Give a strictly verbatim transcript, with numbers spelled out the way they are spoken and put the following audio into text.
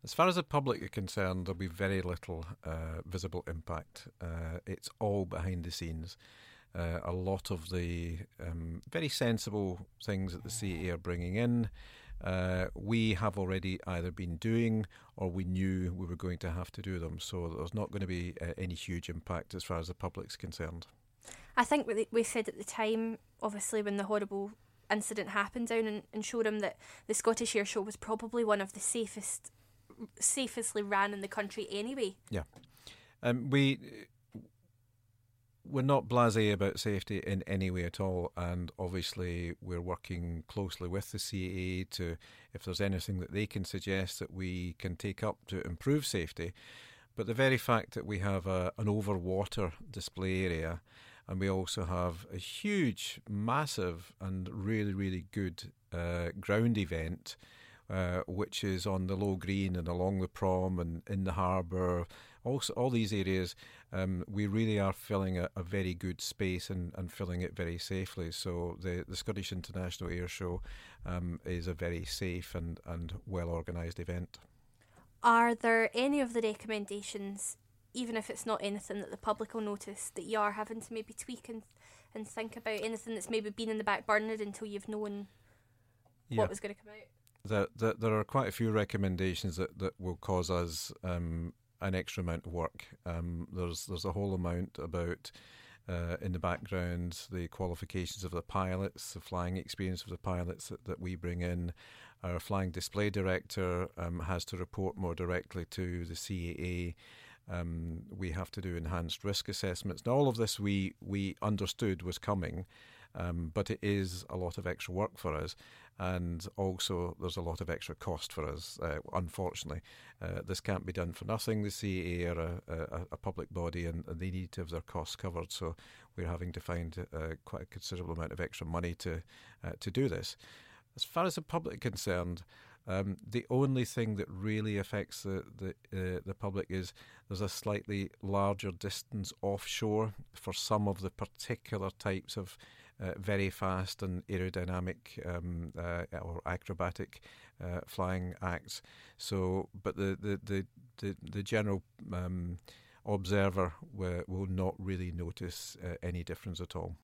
As far as the public are concerned, there'll be very little uh, visible impact. Uh, it's all behind the scenes. Uh, a lot of the um, very sensible things that the C A A are bringing in, uh, we have already either been doing or we knew we were going to have to do them. So there's not going to be uh, any huge impact as far as the public's concerned. I think we we said at the time, obviously, when the horrible incident happened down in, in Shoreham, that the Scottish Air Show was probably one of the safest safestly ran in the country anyway. Yeah. Um, we, we're not blasé about safety in any way at all, and obviously we're working closely with the C A A to, if there's anything that they can suggest that we can take up to improve safety. But the very fact that we have a, an overwater display area, and we also have a huge, massive and really, really good uh, ground event, Uh, which is on the low green and along the prom and in the harbour, also all these areas, um, we really are filling a, a very good space and, and filling it very safely. So the, the Scottish International Air Show um, is a very safe and, and well organised event. Are there any of the recommendations, even if it's not anything that the public will notice, that you are having to maybe tweak and, and think about, anything that's maybe been in the back burner until you've known Yeah. what was going to come out? That, that there are quite a few recommendations that, that will cause us um, an extra amount of work. Um, there's there's a whole amount about uh, in the background the qualifications of the pilots, the flying experience of the pilots that, that we bring in. Our flying display director um, has to report more directly to the C A A. Um, we have to do enhanced risk assessments. Now, all of this we we understood was coming. Um, but it is a lot of extra work for us, and also there's a lot of extra cost for us, uh, unfortunately. Uh, this can't be done for nothing. The C A A are a, a, a public body, and, and they need to have their costs covered, so we're having to find uh, quite a considerable amount of extra money to uh, to do this. As far as the public is concerned, Um, the only thing that really affects the the, uh, the public is there's a slightly larger distance offshore for some of the particular types of uh, very fast and aerodynamic um, uh, or acrobatic uh, flying acts. So, but the the the the, the general um, observer will, will not really notice uh, any difference at all.